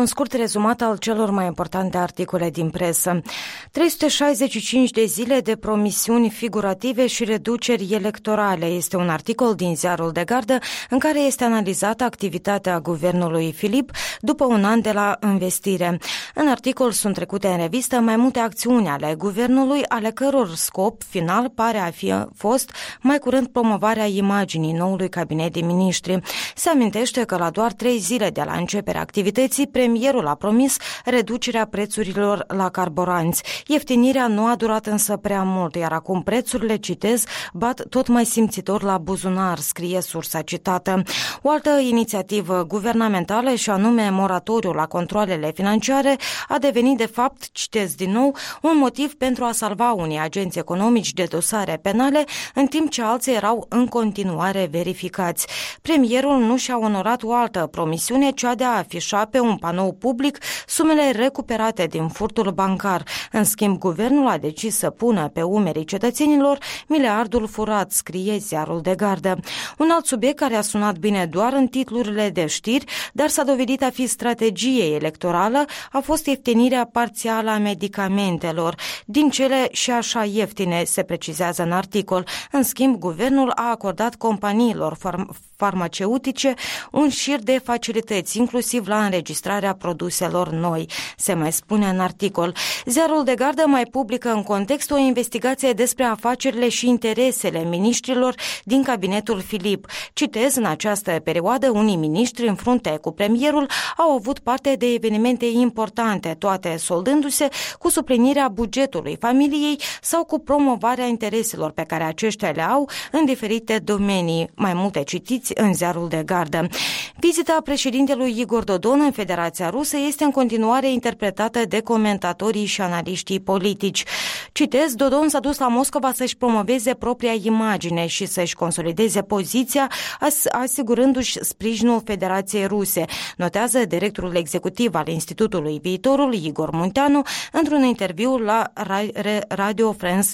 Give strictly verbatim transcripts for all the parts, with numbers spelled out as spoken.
Un scurt rezumat al celor mai importante articole din presă. trei sute șaizeci și cinci de zile de promisiuni figurative și reduceri electorale este un articol din Ziarul de Gardă în care este analizată activitatea guvernului Filip după un an de la învestire. În articol sunt trecute în revistă mai multe acțiuni ale guvernului, ale căror scop final pare a fi fost mai curând promovarea imaginii noului cabinet de miniștri. Se amintește că la doar trei zile de la începerea activității, premierul a promis reducerea prețurilor la carburanți. Ieftinirea nu a durat însă prea mult, iar acum prețurile, citez, bat tot mai simțitor la buzunar, scrie sursa citată. O altă inițiativă guvernamentală, și anume moratoriul la controalele financiare, a devenit de fapt, citez din nou, un motiv pentru a salva unii agenți economici de dosare penale, în timp ce alții erau în continuare verificați. Premierul nu și-a onorat o altă promisiune, cea de a afișa pe un panou public sumele recuperate din furtul bancar. În schimb, guvernul a decis să pună pe umerii cetățenilor miliardul furat, scrie Ziarul de Gardă. Un alt subiect care a sunat bine doar în titlurile de știri, dar s-a dovedit a fi strategie electorală, a fost ieftinirea parțială a medicamentelor, din cele și așa ieftine, se precizează în articol. În schimb, guvernul a acordat companiilor farm- farmaceutice un șir de facilități, inclusiv la înregistrarea produselor noi, se mai spune în articol. Ziarul de Gardă mai publică în context o investigație despre afacerile și interesele miniștrilor din cabinetul Filip. Citez, în această perioadă, unii miniștri în frunte cu premierul au avut parte de evenimente importante, toate soldându-se cu suplinirea bugetului familiei sau cu promovarea intereselor pe care aceștia le au în diferite domenii. Mai multe citiți în Ziarul de Gardă. Vizita președintelui Igor Dodon în Federația Rusă este în continuare interpretată de comentatorii și analiștii politici. Citez, Dodon s-a dus la Moscova să-și promoveze propria imagine și să-și consolideze poziția, asigurându-și sprijinul Federației Ruse, notează directorul executiv al Institutului Viitorul, Igor Munteanu, într-un interviu la Radio France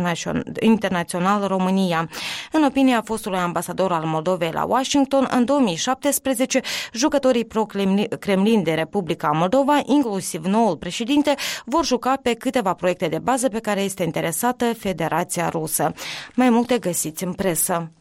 Internațional România. În opinia fostului ambasador al Moldovei la Washington, în două mii șaptesprezece, jucătorii pro-Kremlin de Republica Moldova, inclusiv noul președinte, vor juca pe câteva proiecte de bază pe care este interesată Federația Rusă. Mai multe găsiți în presă.